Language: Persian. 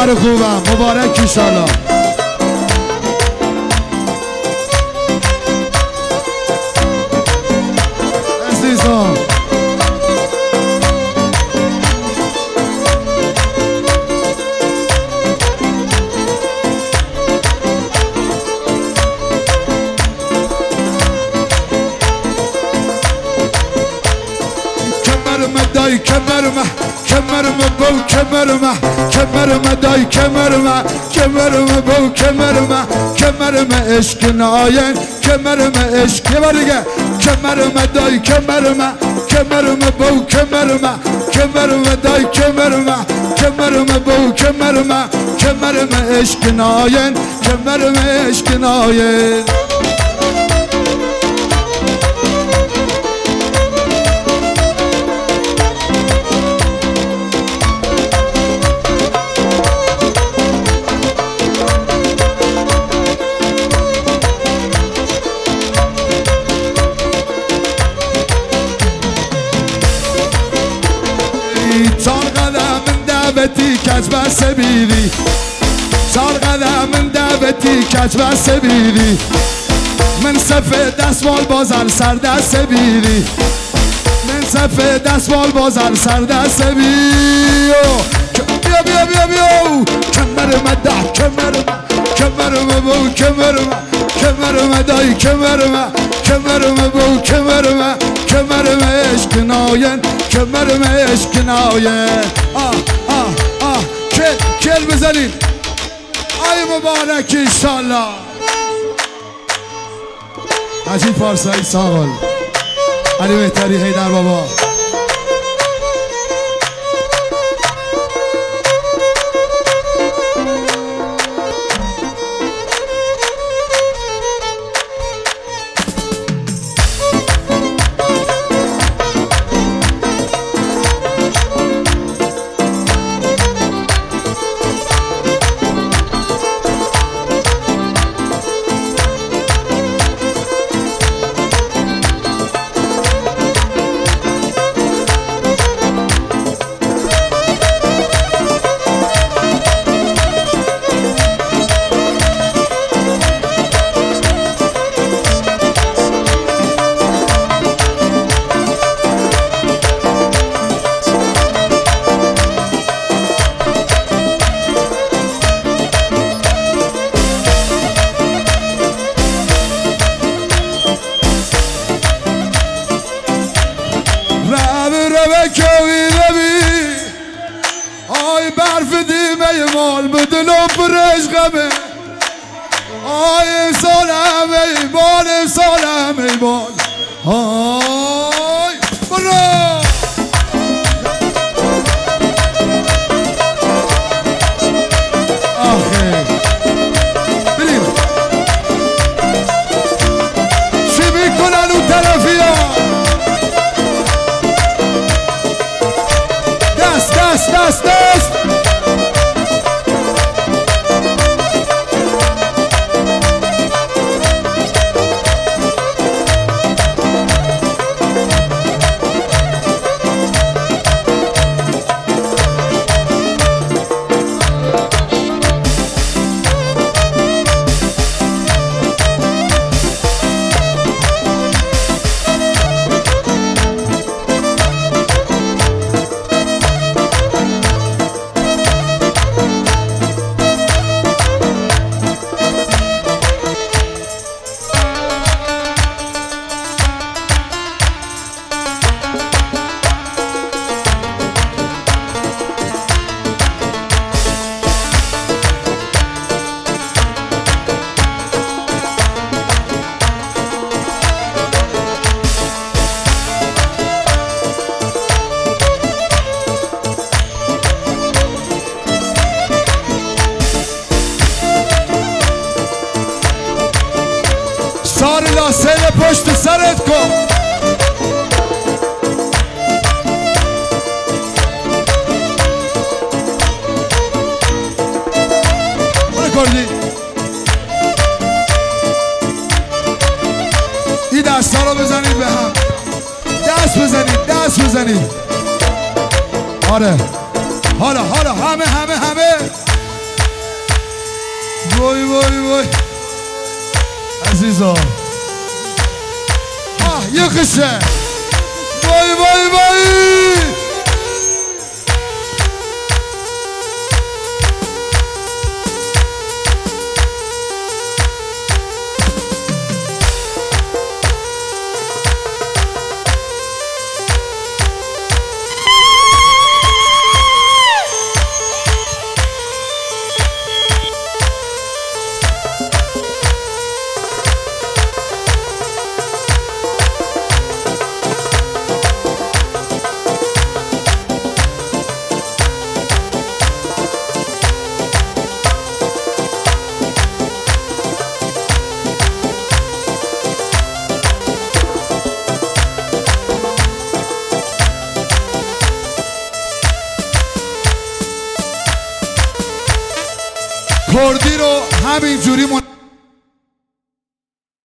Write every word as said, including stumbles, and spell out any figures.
یار خوبم مبارک ایشالله. عزیزم دای کمرمه کمرمه بو کمرمه کمرمه دای کمرمه کمرمه بو کمرمه کمرمه عشق ناین کمرمه عشق یه بار دیگه کمرمه دای کمرمه کمرمه بو کمرمه کمرمه دای کمرمه کمرمه بو کمرمه کمرمه عشق ناین کمرمه عشق ناین. کج بس بیری چار قدم دعوتی کج بس بیری من صفه دستمال بازر سر دست بیری من صفه دستمال بازر سر دست بیری بیا بیا بیا بیا کمرمه دا کمرمه کمرمه بو کمرمه کمرمه دای کمرمه کمرمه بو کمرمه کمرمه عشق ناین کمرمه عشق ناین. آه آه آه کل کل بزنید آی مبارک ایشالله. عجیب پارسایی ساغل علی بهتری حیدر بابا. آی برف دیمه مال بدل و برش غمه آی امسالم ای بال امسالم ای بال آی برو آخه بریم چی میکنن اون طرفی ها دست دست دست دست سار لاسه پشت سرت کن برو کردی این دست ها رو بزنید به هم دست بزنید دست بزنید آره حالا حالا همه همه همه وای وای وای عزیزا آه یه قصه وای وای وای کردی رو همین جوری من